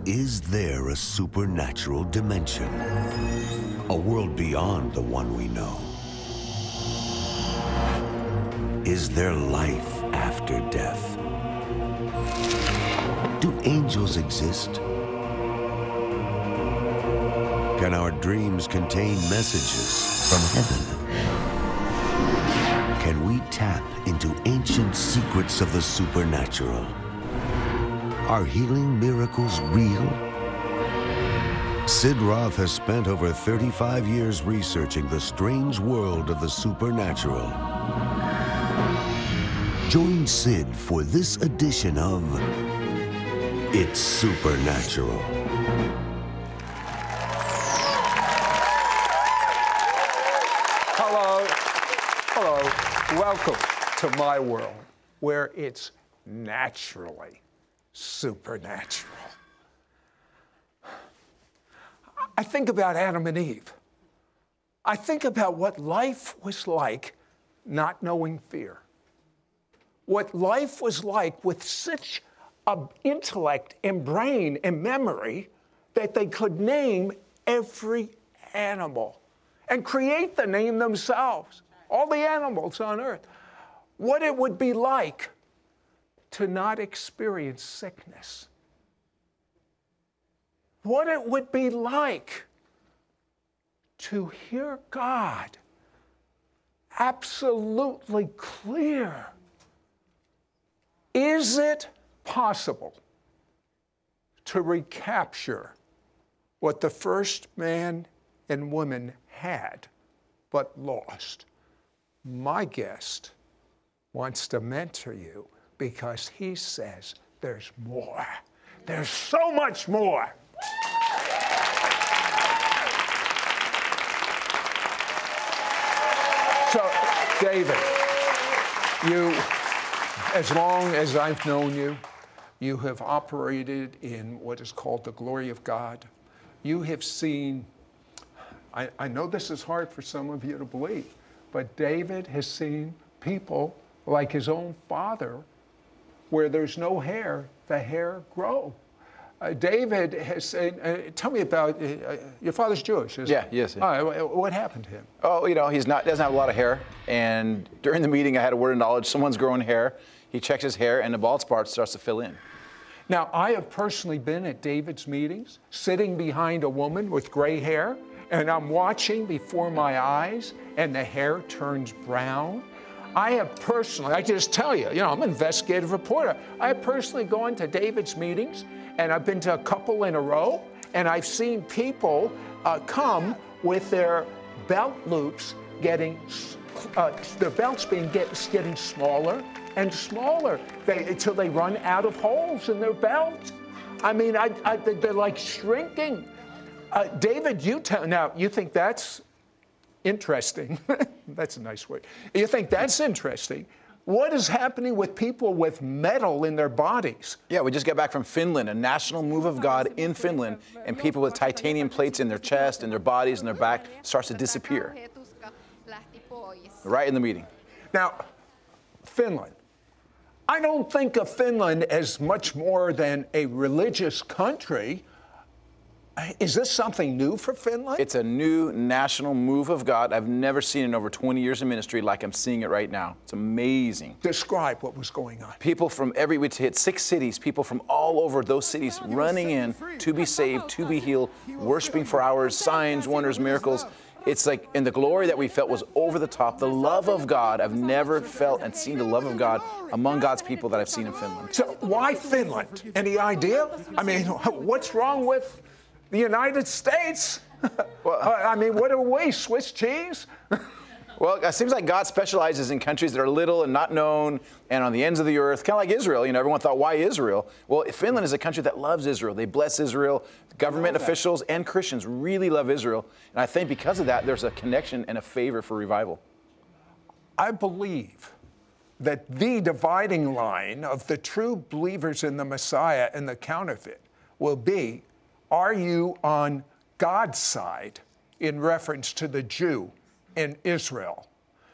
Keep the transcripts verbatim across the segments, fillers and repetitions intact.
Is there a supernatural dimension? A world beyond the one we know? Is there life after death? Do angels exist? Can our dreams contain messages from heaven? Can we tap into ancient secrets of the supernatural? Are healing miracles real? Sid Roth has spent over thirty-five years researching the strange world of the supernatural. Join Sid for this edition of It's Supernatural. Hello, hello, welcome to my world, where it's naturally supernatural. I think about Adam and Eve. I think about what life was like not knowing fear. What life was like with such an intellect and brain and memory that they could name every animal and create the name themselves, all the animals on earth. What it would be like to not experience sickness. What it would be like to hear God absolutely clear. Is it possible to recapture what the first man and woman had but lost? My guest wants to mentor you because he says there's more. There's so much more. So, David, you, as long as I've known you, you have operated in what is called the glory of God. You have seen, I, I know this is hard for some of you to believe, but David has seen people like his own father, where there's no hair, the hair grow. Uh, David has said, uh, tell me about, uh, your father's Jewish, isn't Yeah, he? yes. Yeah. Uh, what happened to him? Oh, you know, he's not, doesn't have a lot of hair. And during the meeting, I had a word of knowledge. Someone's growing hair. He checks his hair, and the bald spot starts to fill in. Now, I have personally been at David's meetings, sitting behind a woman with gray hair, and I'm watching before my eyes, and the hair turns brown. I have personally, I just tell you, you know, I'm an investigative reporter. I have personally gone to David's meetings, and I've been to a couple in a row, and I've seen people uh, come with their belt loops getting, uh, their belts being get, getting smaller and smaller they, until they run out of holes in their belt. I mean, I, I, they're like shrinking. Uh, David, you tell, now, you think that's interesting. That's a nice word. You think that's interesting. What is happening with people with metal in their bodies? Yeah, we just got back from Finland, a national move of God in Finland, and people with titanium plates in their chest, in their bodies, and their back starts to disappear. Right in the meeting. Now, Finland. I don't think of Finland as much more than a religious country. Is this something new for Finland? It's a new national move of God. I've never seen it in over twenty years of ministry like I'm seeing it right now. It's amazing. Describe what was going on. People from every, we hit six cities, people from all over those cities running in to be saved, to be healed, worshiping for hours, signs, wonders, miracles. It's like, and the glory that we felt was over the top. The love of God, I've never felt and seen the love of God among God's people that I've seen in Finland. So why Finland? Any idea? I mean, what's wrong with the United States? Well, I mean, what are we, Swiss cheese? Well, it seems like God specializes in countries that are little and not known and on the ends of the earth, kind of like Israel. You know, everyone thought, why Israel? Well, Finland is a country that loves Israel. They bless Israel. Government officials and Christians really love Israel. And I think because of that, there's a connection and a favor for revival. I believe that the dividing line of the true believers in the Messiah and the counterfeit will be, are you on God's side in reference to the Jew in Israel?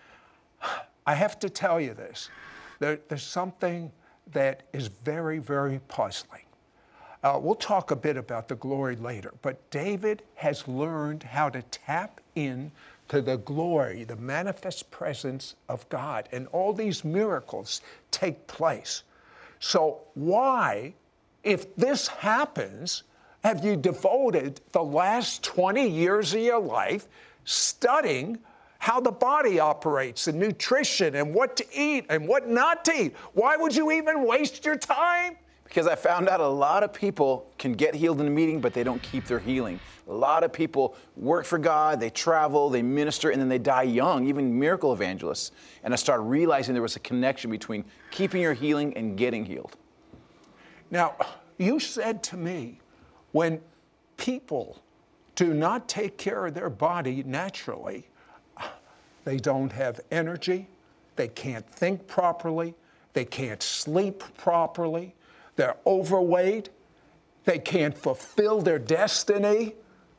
I have to tell you this. There, there's something that is very, very puzzling. Uh, we'll talk a bit about the glory later, but David has learned how to tap in to the glory, the manifest presence of God, and all these miracles take place. So why, if this happens, have you devoted the last twenty years of your life studying how the body operates and nutrition and what to eat and what not to eat? Why would you even waste your time? Because I found out a lot of people can get healed in a meeting, but they don't keep their healing. A lot of people work for God, they travel, they minister, and then they die young, even miracle evangelists. And I started realizing there was a connection between keeping your healing and getting healed. Now, you said to me, when people do not take care of their body naturally, they don't have energy, they can't think properly, they can't sleep properly, they're overweight, they can't fulfill their destiny.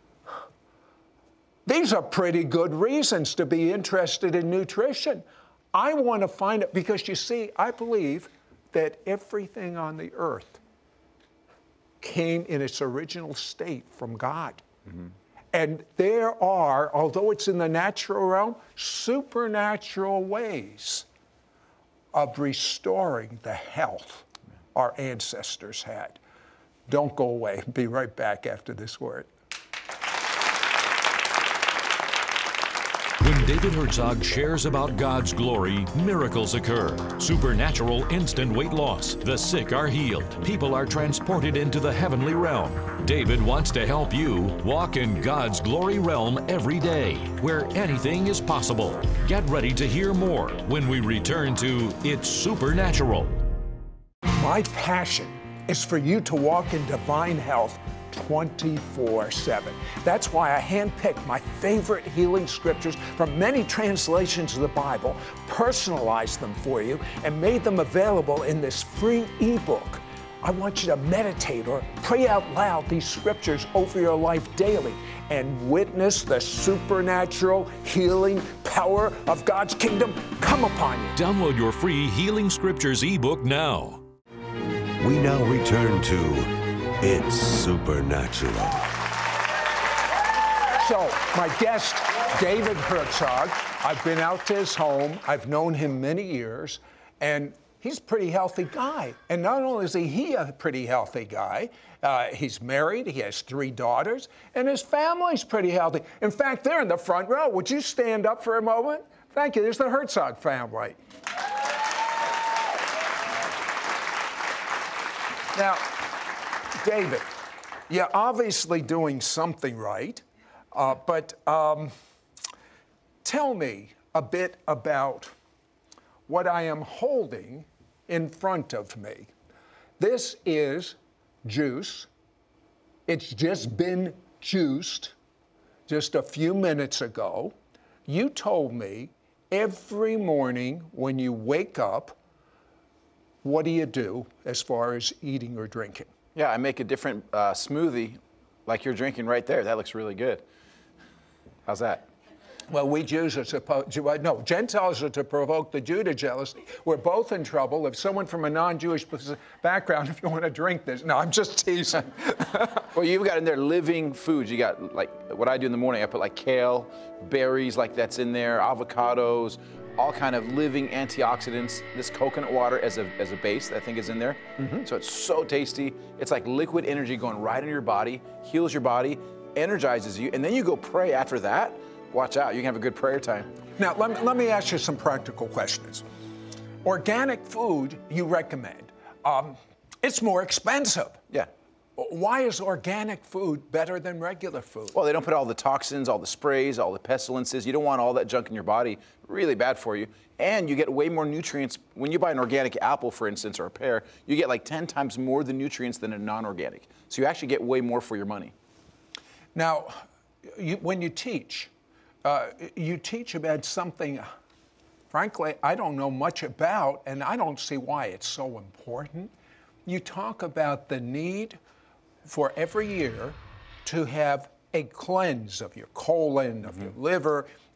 These are pretty good reasons to be interested in nutrition. I want to find it because, you see, I believe that everything on the earth came in its original state from God. Mm-hmm. And there are, although it's in the natural realm, supernatural ways of restoring the health our ancestors had. Don't go away. Be right back after this word. When David Herzog shares about God's glory, miracles occur. Supernatural instant weight loss. The sick are healed. People are transported into the heavenly realm. David wants to help you walk in God's glory realm every day, where anything is possible. Get ready to hear more when we return to It's Supernatural. My passion is for you to walk in divine health twenty-four seven. That's why I handpicked my favorite healing scriptures from many translations of the Bible, personalized them for you, and made them available in this free ebook. I want you to meditate or pray out loud these scriptures over your life daily and witness the supernatural healing power of God's kingdom come upon you. Download your free Healing Scriptures ebook now. We now return to It's Supernatural. So, my guest, David Herzog, I've been out to his home. I've known him many years, and he's a pretty healthy guy. And not only is he a pretty healthy guy, uh, he's married, he has three daughters, and his family's pretty healthy. In fact, they're in the front row. Would you stand up for a moment? Thank you. There's the Herzog family. Now, David, you're obviously doing something right, uh, but um, tell me a bit about what I am holding in front of me. This is juice. It's just been juiced just a few minutes ago. You told me every morning when you wake up, what do you do as far as eating or drinking? Yeah, I make a different uh, smoothie like you're drinking right there. That looks really good. How's that? Well, we Jews are supposed to, no, Gentiles are to provoke the Jew to jealousy. We're both in trouble. If someone from a non-Jewish background, if you want to drink this, no, I'm just teasing. Well, you've got in there living foods. You got, like, what I do in the morning, I put like kale, berries like that's in there, avocados, all kind of living antioxidants. This coconut water as a, as a base that I think is in there. Mm-hmm. So it's so tasty. It's like liquid energy going right into your body, heals your body, energizes you, and then you go pray after that. Watch out, you can have a good prayer time. Now, let me, let me ask you some practical questions. Organic food you recommend. Um, it's more expensive. Yeah. Why is organic food better than regular food? Well, they don't put all the toxins, all the sprays, all the pestilences. You don't want all that junk in your body. Really bad for you. And you get way more nutrients. When you buy an organic apple, for instance, or a pear, you get like ten times more the nutrients than a non-organic. So you actually get way more for your money. Now, you, when you teach, uh, you teach about something, frankly, I don't know much about, and I don't see why it's so important. You talk about the need for every year to have a cleanse of your colon, of your liver,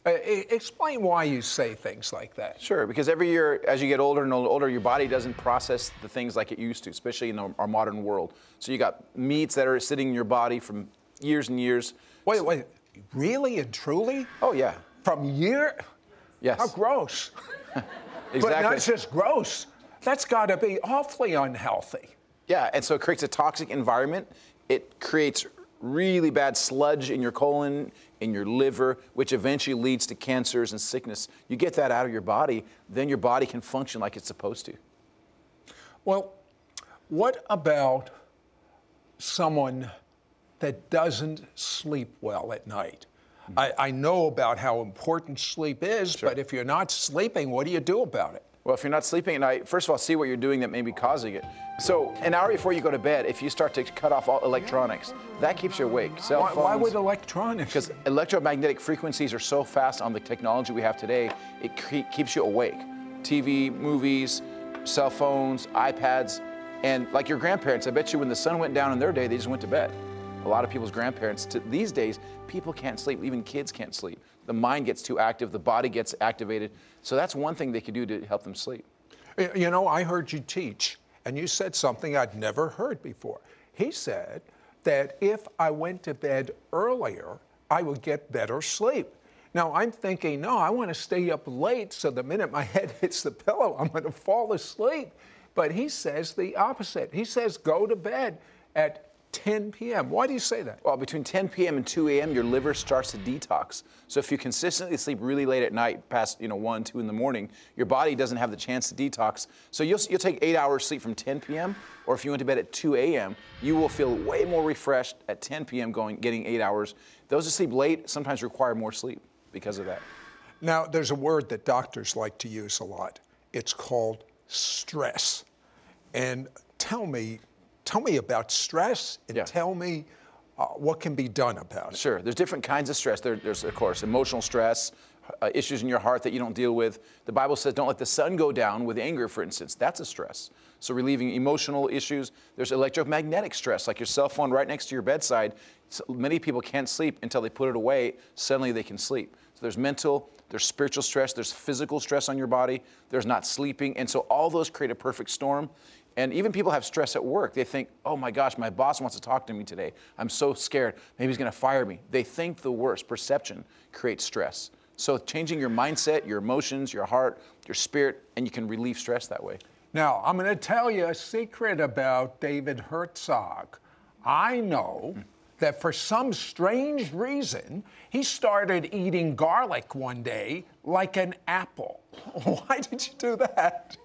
Uh, e- explain why you say things like that. Sure, because every year, as you get older and older, your body doesn't process the things like it used to, especially in our, our modern world. So you got meats that are sitting in your body from years and years. Wait, wait, really and truly? Oh, yeah. From year? Yes. How gross. Exactly. But not just gross. That's got to be awfully unhealthy. Yeah, and so it creates a toxic environment. It creates really bad sludge in your colon, in your liver, which eventually leads to cancers and sickness. You get that out of your body, then your body can function like it's supposed to. Well, what about someone that doesn't sleep well at night? Mm-hmm. I, I know about how important sleep is, sure. But if you're not sleeping, what do you do about it? Well, if you're not sleeping at night, first of all, see what you're doing that may be causing it. So an hour before you go to bed, if you start to cut off all electronics, that keeps you awake. Cell why, phones, why would electronics? Because electromagnetic frequencies are so fast on the technology we have today, it ke- keeps you awake. T V, movies, cell phones, iPads, and like your grandparents, I bet you when the sun went down in their day, they just went to bed. A lot of people's grandparents, to, these days, people can't sleep, even kids can't sleep. The mind gets too active, the body gets activated. So that's one thing they could do to help them sleep. You know, I heard you teach, and you said something I'd never heard before. He said that if I went to bed earlier, I would get better sleep. Now, I'm thinking, no, I want to stay up late so the minute my head hits the pillow, I'm going to fall asleep. But he says the opposite. He says go to bed at ten p.m. Why do you say that? Well, between ten p.m. and two a.m., your liver starts to detox. So if you consistently sleep really late at night, past you know one, two in the morning, your body doesn't have the chance to detox. So you'll you'll take eight hours sleep from ten p.m. or if you went to bed at two a.m., you will feel way more refreshed at ten p.m. going getting eight hours. Those who sleep late sometimes require more sleep because of that. Now, there's a word that doctors like to use a lot. It's called stress. And tell me. Tell me about stress and yeah. tell me uh, what can be done about it. Sure. There's different kinds of stress. There, there's, of course, emotional stress, uh, issues in your heart that you don't deal with. The Bible says don't let the sun go down with anger, for instance. That's a stress. So relieving emotional issues. There's electromagnetic stress, like your cell phone right next to your bedside. So many people can't sleep until they put it away. Suddenly they can sleep. So there's mental, there's spiritual stress, there's physical stress on your body, there's not sleeping. And so all those create a perfect storm. And even people have stress at work. They think, oh my gosh, my boss wants to talk to me today. I'm so scared. Maybe he's going to fire me. They think the worst. Perception creates stress. So changing your mindset, your emotions, your heart, your spirit, and you can relieve stress that way. Now, I'm going to tell you a secret about David Herzog. I know that for some strange reason, he started eating garlic one day like an apple. Why did you do that?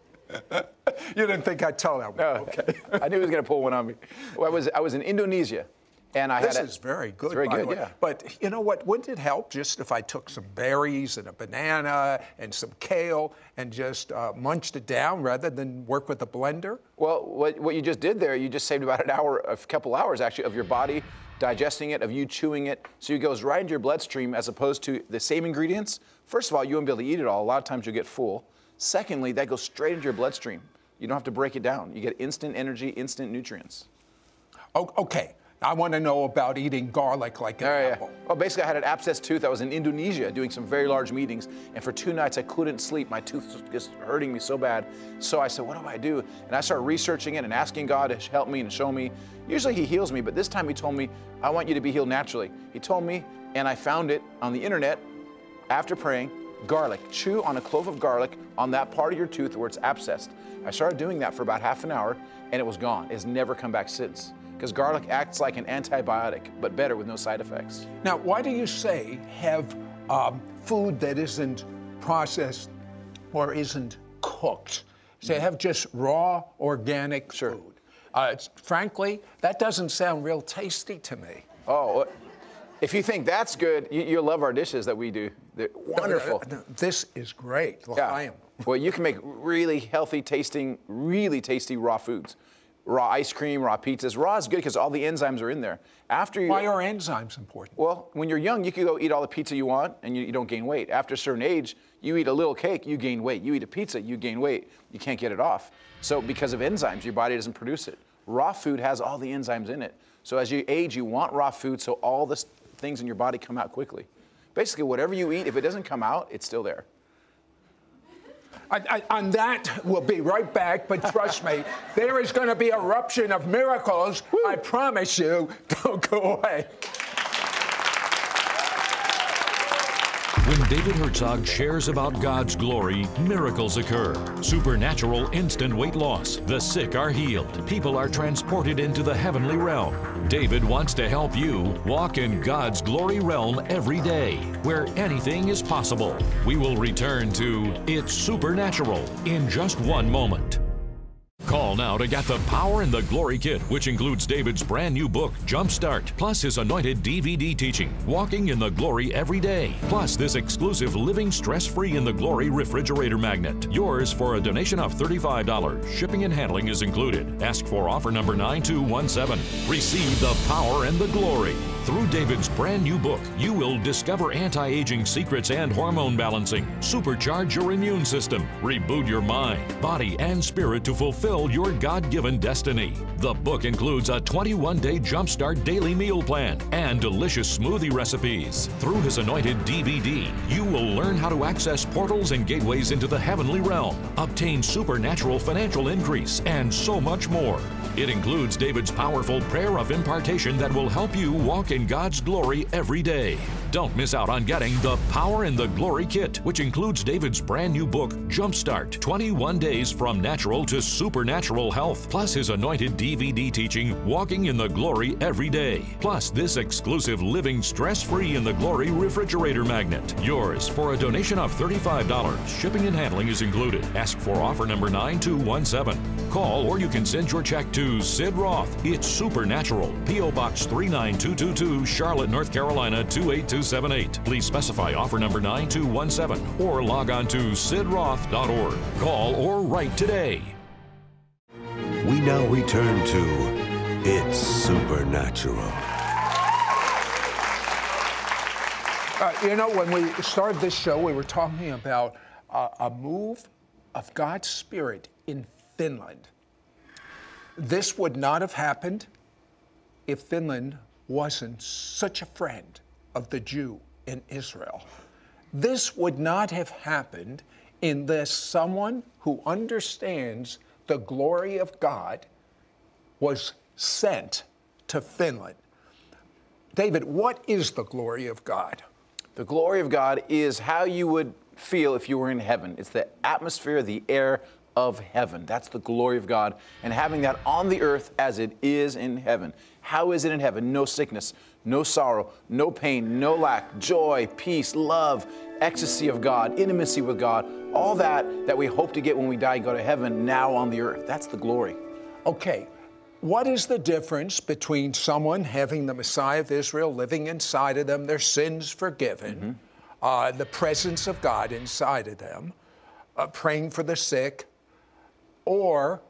You didn't think I'd tell that one. No, okay. I knew he was going to pull one on me. Well, I was I was in Indonesia, and I this had. This is very good. It's very by good, the way. yeah. But you know what? Wouldn't it help just if I took some berries and a banana and some kale and just uh, munched it down rather than work with a blender? Well, what what you just did there, you just saved about an hour, a couple hours actually, of your body digesting it, of you chewing it. So it goes right into your bloodstream as opposed to the same ingredients. First of all, you won't be able to eat it all. A lot of times you'll get full. Secondly, that goes straight into your bloodstream. You don't have to break it down. You get instant energy, instant nutrients. Oh, okay. I want to know about eating garlic like an oh, apple. Yeah. Well, basically, I had an abscessed tooth. I was in Indonesia doing some very large meetings, and for two nights I couldn't sleep. My tooth was just hurting me so bad. So I said, what do I do? And I started researching it and asking God to help me and show me. Usually He heals me, but this time He told me, I want you to be healed naturally. He told me, and I found it on the internet after praying, garlic. Chew on a clove of garlic on that part of your tooth where it's abscessed. I started doing that for about half an hour, and it was gone. It's never come back since. Because garlic acts like an antibiotic, but better with no side effects. Now, why do you say have um, food that isn't processed or isn't cooked? Say have just raw, organic sure. food. Uh, it's, frankly, that doesn't sound real tasty to me. Oh, if you think that's good, you, you'll love our dishes that we do. They're wonderful. No, no, no, this is great. Yeah. Well, you can make really healthy tasting, really tasty raw foods. Raw ice cream, raw pizzas. Raw is good because all the enzymes are in there. After you, Why are enzymes important? Well, when you're young, you can go eat all the pizza you want and you, you don't gain weight. After a certain age, you eat a little cake, you gain weight. You eat a pizza, you gain weight. You can't get it off. So because of enzymes, your body doesn't produce it. Raw food has all the enzymes in it. So as you age, you want raw food so all the things in your body come out quickly. Basically, whatever you eat, if it doesn't come out, it's still there. I, I, on that, we'll be right back, but trust me, there is going to be an eruption of miracles. Woo. I promise you. Don't go away. When David Herzog shares about God's glory, miracles occur. Supernatural instant weight loss. The sick are healed. People are transported into the heavenly realm. David wants to help you walk in God's glory realm every day, where anything is possible. We will return to It's Supernatural in just one moment. Call now to get the Power and the Glory Kit, which includes David's brand new book, Jumpstart, plus his anointed D V D teaching, Walking in the Glory Every Day, plus this exclusive Living Stress-Free in the Glory refrigerator magnet. Yours for a donation of thirty-five dollars. Shipping and handling is included. Ask for offer number nine two one seven. Receive the power and the glory. Through David's brand new book, you will discover anti-aging secrets and hormone balancing, supercharge your immune system, reboot your mind, body, and spirit to fulfill your God-given destiny. The book includes a twenty-one day Jumpstart daily meal plan and delicious smoothie recipes. Through his anointed D V D, you will learn how to access portals and gateways into the heavenly realm, obtain supernatural financial increase, and so much more. It includes David's powerful prayer of impartation that will help you walk in God's glory every day. Don't miss out on getting the Power and the Glory Kit, which includes David's brand new book, Jumpstart, twenty-one days from natural to supernatural health, plus his anointed D V D teaching, Walking in the Glory Every Day, plus this exclusive Living Stress-Free in the Glory refrigerator magnet. Yours for a donation of thirty-five dollars. Shipping and handling is included. Ask for offer number nine two one seven. Call or you can send your check to Sid Roth. It's Supernatural. P O Box three nine two two two, Charlotte, North Carolina two eight two seven eight. Please specify offer number nine two one seven or log on to sid roth dot org. Call or write today. We now return to It's Supernatural. Uh, you know, when we started this show, we were talking about uh, a move of God's Spirit in Finland. This would not have happened if Finland wasn't such a friend of the Jew in Israel. This would not have happened unless someone who understands the glory of God was sent to Finland. David, what is the glory of God? The glory of God is how you would feel if you were in heaven. It's the atmosphere, the air of heaven. That's the glory of God. And having that on the earth as it is in heaven. How is it in heaven? No sickness, no sorrow, no pain, no lack, joy, peace, love, ecstasy of God, intimacy with God, all that that we hope to get when we die and go to heaven now on the earth. That's the glory. Okay, what is the difference between someone having the Messiah of Israel living inside of them, their sins forgiven, mm-hmm. uh, the presence of God inside of them, uh, praying for the sick, or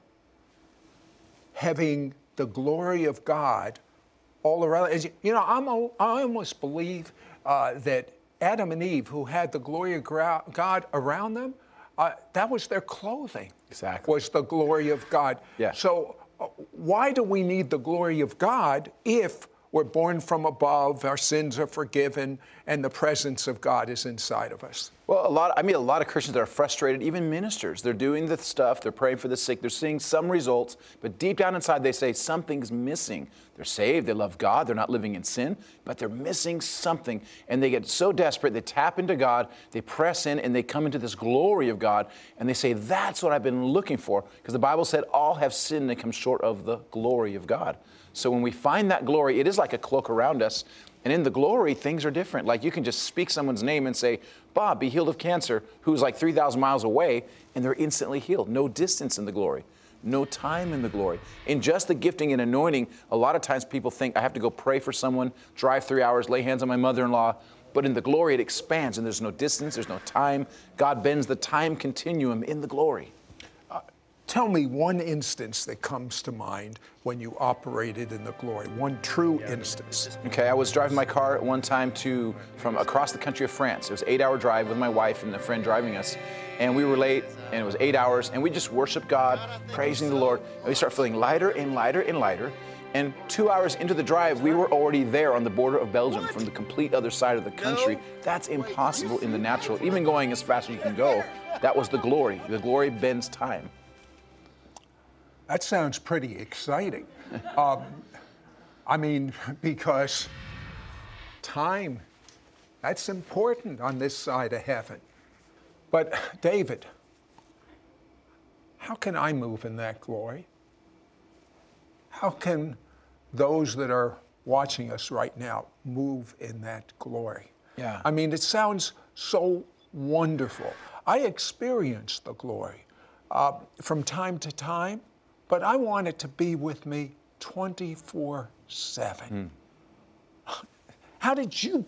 having the glory of God all around? You know, I'm, I almost believe uh, that Adam and Eve, who had the glory of God around them, uh, that was their clothing. Exactly. Was the glory of God. Yeah. So uh, why do we need the glory of God if we're born from above, our sins are forgiven, and the presence of God is inside of us? Well, a lot, I mean, a lot of Christians are frustrated, even ministers. They're doing the stuff, they're praying for the sick, they're seeing some results, but deep down inside they say something's missing. They're saved, they love God, they're not living in sin, but they're missing something. And they get so desperate, they tap into God, they press in, and they come into this glory of God, and they say, that's what I've been looking for, because the Bible said all have sinned and come short of the glory of God. So when we find that glory, it is like a cloak around us. And in the glory, things are different. Like you can just speak someone's name and say, Bob, be healed of cancer, who's like three thousand miles away, and they're instantly healed. No distance in the glory. No time in the glory. In just the gifting and anointing, a lot of times people think, I have to go pray for someone, drive three hours, lay hands on my mother-in-law. But in the glory, it expands, and there's no distance, there's no time. God bends the time continuum in the glory. Tell me one instance that comes to mind when you operated in the glory, one true instance. Okay, I was driving my car at one time to from across the country of France. It was an eight-hour drive with my wife and a friend driving us. And we were late, and it was eight hours, and we just worshiped God, praising the Lord. And we start feeling lighter and lighter and lighter. And two hours into the drive, we were already there on the border of Belgium from the complete other side of the country. That's impossible in the natural. Even going as fast as you can go, that was the glory. The glory bends time. That sounds pretty exciting. um, I mean, because time, that's important on this side of heaven. But David, how can I move in that glory? How can those that are watching us right now move in that glory? Yeah. I mean, it sounds so wonderful. I experience the glory uh, from time to time, but I want it to be with me twenty-four seven. Mm. How did you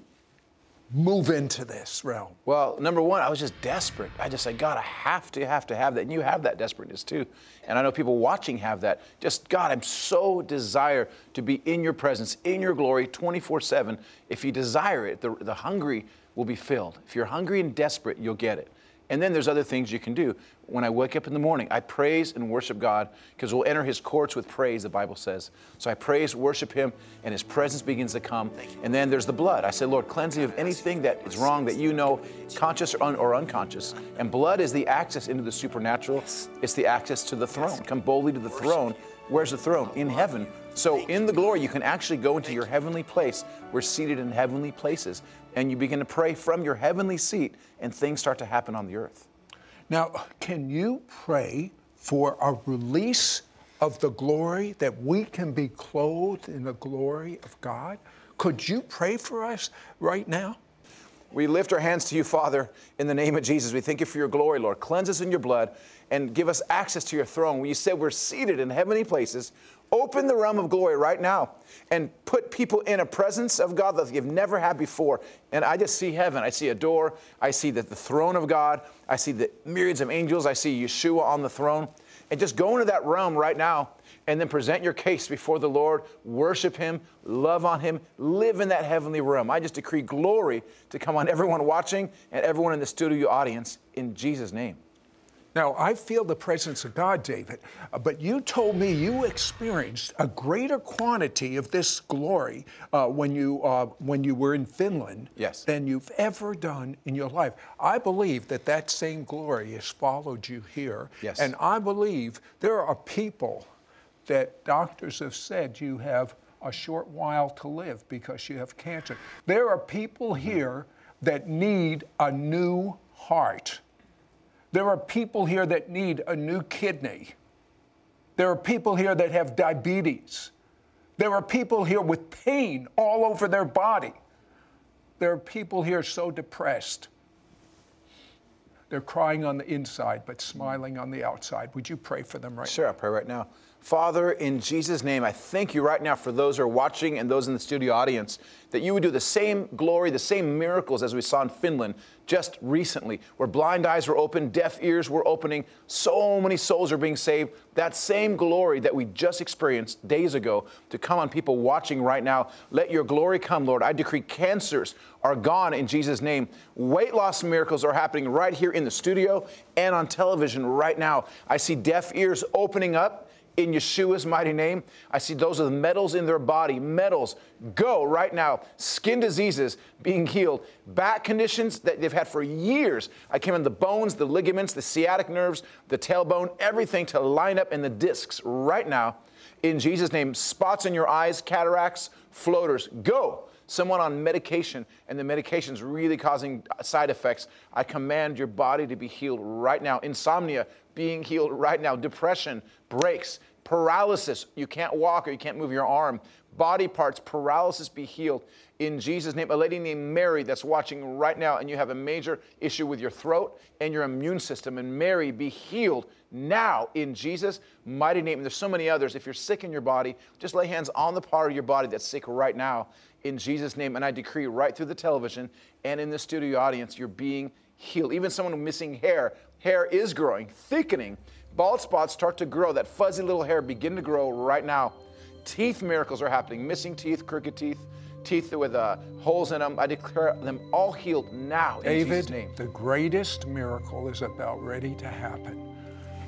move into this realm? Well, number one, I was just desperate. I just said, God, I have to, have to have that. And you have that desperateness too. And I know people watching have that. Just, God, I'm so desire to be in your presence, in your glory, twenty-four seven. If you desire it, the, the hungry will be filled. If you're hungry and desperate, you'll get it. And then there's other things you can do. When I wake up in the morning, I praise and worship God because we'll enter his courts with praise, the Bible says. So I praise, worship him, and his presence begins to come. And then there's the blood. I say, Lord, cleanse me of anything that is wrong that you know, conscious or, un- or unconscious. And blood is the access into the supernatural. It's the access to the throne. Come boldly to the throne. Where's the throne? In heaven. So in the glory, you can actually go into your heavenly place. We're seated in heavenly places. And you begin to pray from your heavenly seat, and things start to happen on the earth. Now, can you pray for a release of the glory, that we can be clothed in the glory of God? Could you pray for us right now? We lift our hands to you, Father, in the name of Jesus. We thank you for your glory, Lord. Cleanse us in your blood and give us access to your throne. When you said we're seated in heavenly places, open the realm of glory right now and put people in a presence of God that you've never had before. And I just see heaven. I see a door. I see the, the throne of God. I see the myriads of angels. I see Yeshua on the throne. And just go into that realm right now and then present your case before the Lord, worship him, love on him, live in that heavenly realm. I just decree glory to come on everyone watching and everyone in the studio audience in Jesus' name. Now, I feel the presence of God, David, uh, but you told me you experienced a greater quantity of this glory uh, when you uh, when you were in Finland Yes. than you've ever done in your life. I believe that that same glory has followed you here. Yes. And I believe there are people that doctors have said you have a short while to live because you have cancer. There are people here that need a new heart. There are people here that need a new kidney. There are people here that have diabetes. There are people here with pain all over their body. There are people here so depressed. They're crying on the inside, but smiling on the outside. Would you pray for them right Sure, I'll pray right now. Father, in Jesus' name, I thank you right now for those who are watching and those in the studio audience, that you would do the same glory, the same miracles as we saw in Finland just recently, where blind eyes were opened, deaf ears were opening, so many souls are being saved. That same glory that we just experienced days ago to come on people watching right now. Let your glory come, Lord. I decree cancers are gone in Jesus' name. Weight loss miracles are happening right here in the studio and on television right now. I see deaf ears opening up in Yeshua's mighty name. I see those with metals in their body. Metals, go right now. Skin diseases being healed. Back conditions that they've had for years. I came in the bones, the ligaments, the sciatic nerves, the tailbone, everything to line up in the discs right now. In Jesus' name, spots in your eyes, cataracts, floaters, go. Someone on medication and the medication's really causing side effects, I command your body to be healed right now. Insomnia being healed right now. Depression breaks. Paralysis, you can't walk or you can't move your arm. Body parts, paralysis be healed in Jesus' name. A lady named Mary that's watching right now and you have a major issue with your throat and your immune system, and Mary, be healed now in Jesus' mighty name. And there's so many others. If you're sick in your body, just lay hands on the part of your body that's sick right now in Jesus' name. And I decree right through the television and in the studio audience, you're being healed. Even someone missing hair, hair is growing, thickening. Bald spots start to grow. That fuzzy little hair begin to grow right now. Teeth miracles are happening. Missing teeth, crooked teeth, teeth with uh, holes in them. I declare them all healed now in David, Jesus' name. the greatest miracle is about ready to happen.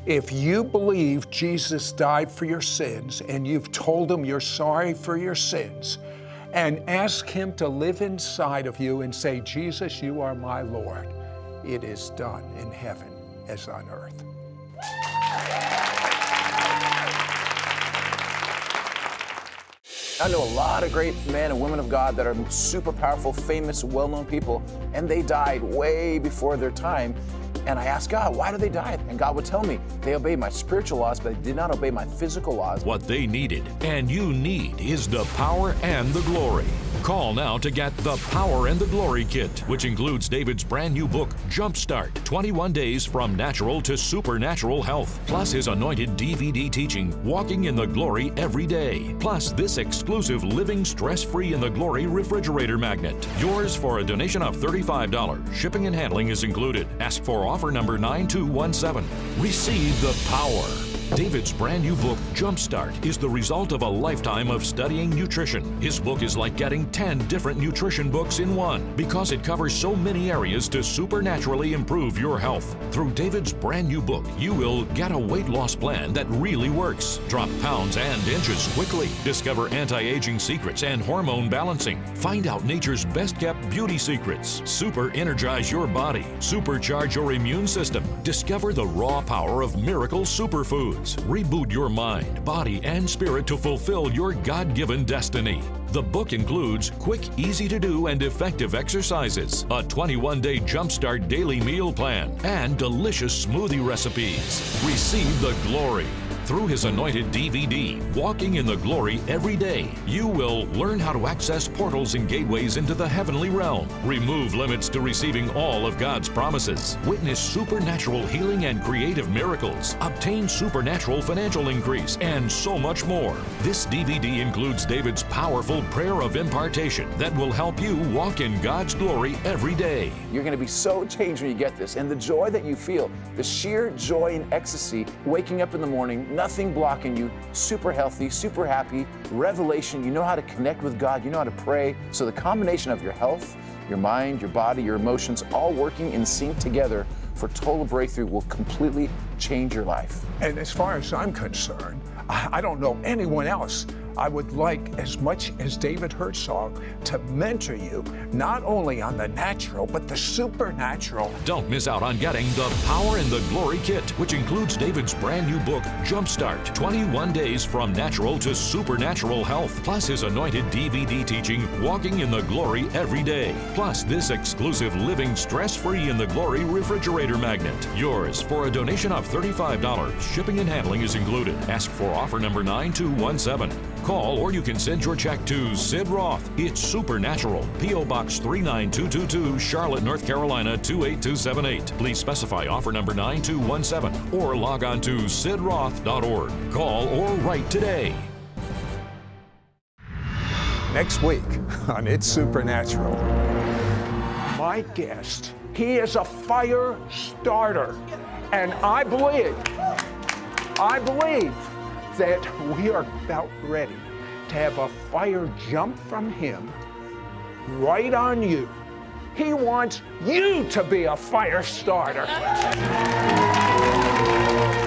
If you believe Jesus died for your sins and you've told him you're sorry for your sins, and ask him to live inside of you and say, Jesus, you are my Lord, it is done in heaven as on earth. I know a lot of great men and women of God that are super powerful, famous, well-known people, and they died way before their time. And I asked God, why do they die? And God would tell me, they obeyed my spiritual laws, but they did not obey my physical laws. What they needed and you need is the power and the glory. Call now to get the Power and the Glory Kit, which includes David's brand new book, Jumpstart, twenty-one days from Natural to Supernatural Health, plus his anointed D V D teaching, Walking in the Glory Every Day, plus this exclusive Living Stress-Free in the Glory refrigerator magnet. Yours for a donation of thirty-five dollars. Shipping and handling is included. Ask for offer number nine two one seven. Receive the power. David's brand new book, Jumpstart, is the result of a lifetime of studying nutrition. His book is like getting ten different nutrition books in one because it covers so many areas to supernaturally improve your health. Through David's brand new book, you will get a weight loss plan that really works, drop pounds and inches quickly, discover anti-aging secrets and hormone balancing, find out nature's best-kept beauty secrets, super energize your body, supercharge your immune system, discover the raw power of miracle superfoods, reboot your mind, body, and spirit to fulfill your God-given destiny. The book includes quick, easy-to-do, and effective exercises, a twenty-one day Jumpstart daily meal plan, and delicious smoothie recipes. Receive the glory. Through his anointed D V D, Walking in the Glory Every Day, you will learn how to access portals and gateways into the heavenly realm, remove limits to receiving all of God's promises, witness supernatural healing and creative miracles, obtain supernatural financial increase, and so much more. This D V D includes David's powerful prayer of impartation that will help you walk in God's glory every day. You're going to be so changed when you get this, and the joy that you feel, the sheer joy and ecstasy, waking up in the morning, nothing blocking you, super healthy, super happy, revelation, you know how to connect with God, you know how to pray. So the combination of your health, your mind, your body, your emotions, all working in sync together for total breakthrough will completely change your life. And as far as I'm concerned, I don't know anyone else I would like as much as David Herzog to mentor you, not only on the natural, but the supernatural. Don't miss out on getting the Power and the Glory Kit, which includes David's brand new book, Jumpstart, twenty-one days from Natural to Supernatural Health, plus his anointed D V D teaching, Walking in the Glory Every Day, plus this exclusive Living Stress-Free in the Glory refrigerator magnet. Yours for a donation of thirty-five dollars. Shipping and handling is included. Ask for offer number nine two one seven. Call or you can send your check to Sid Roth. It's Supernatural. P O Box three nine two two two, Charlotte, North Carolina two eight two seven eight. Please specify offer number nine two one seven or log on to sid roth dot org. Call or write today. Next week on It's Supernatural, my guest, he is a fire starter. And I believe, I believe that we are about ready to have a fire jump from him right on you. He wants you to be a fire starter.